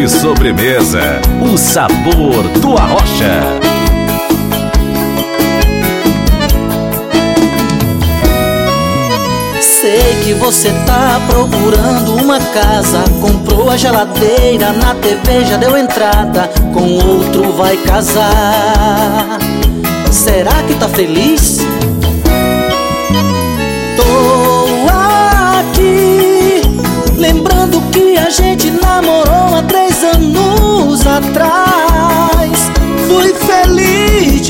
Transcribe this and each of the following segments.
de sobremesa, o sabor do Arrocha. Sei que você tá procurando uma casa, comprou a geladeira, na TV já deu entrada, com outro vai casar. Será que tá feliz? Tô aqui lembrando que a gente namorou há 3 anos atrás. Fui feliz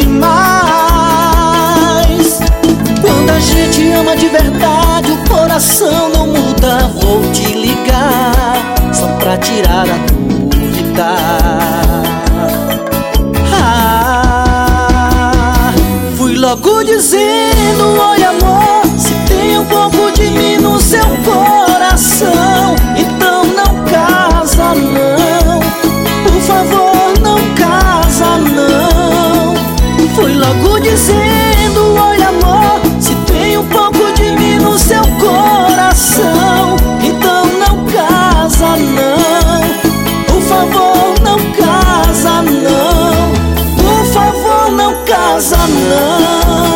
demais. Quando a gente ama de verdade, o coração não muda. Vou te ligar só pra tirar a dúvida. Fui logo dizendo: oi amor, se tem um pouco de mim no seu coração, então não casa não, por favor não casa não. Fui logo dizendo: oi amor, se tem um pouco de mim no seu coração, então não casa não, por favor não casa não, por favor não casa não.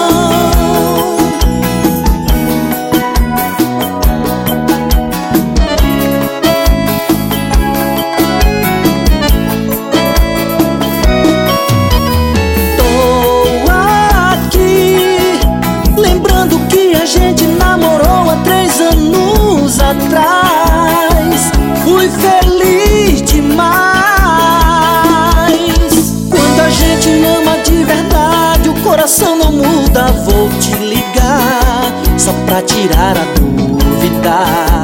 A gente namorou há 3 anos atrás. Fui feliz demais. Quando a gente ama de verdade, o coração não muda. Vou te ligar só pra tirar a dúvida.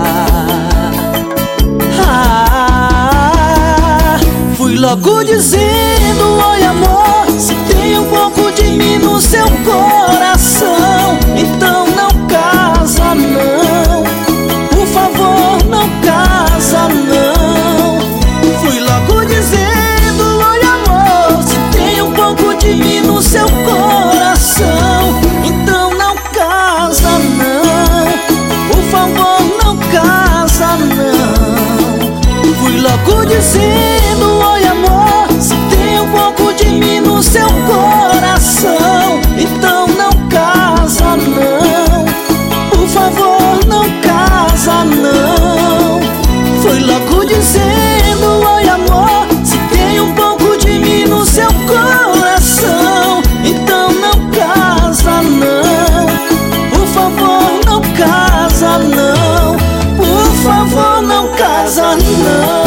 Fui logo dizendo: oi amor, se tem um pouco de mim no seu coração, então não casa não, por favor não casa não. Fui logo dizendo: oi amor, se tem um pouco de mim no seu coração, então não casa não, por favor não casa não. Fui logo dizendo: oi amor, se tem um pouco de mim no seu coração, então não casa não, por favor não casa não. Fui logo dizendo: oi amor, se tem um pouco de mim no seu coração, então não casa não, por favor não casa não, por favor não casa não.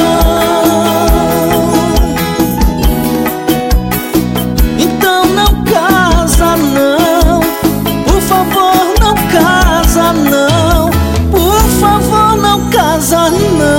Então não casa não, por favor não casa não, por favor não casa não.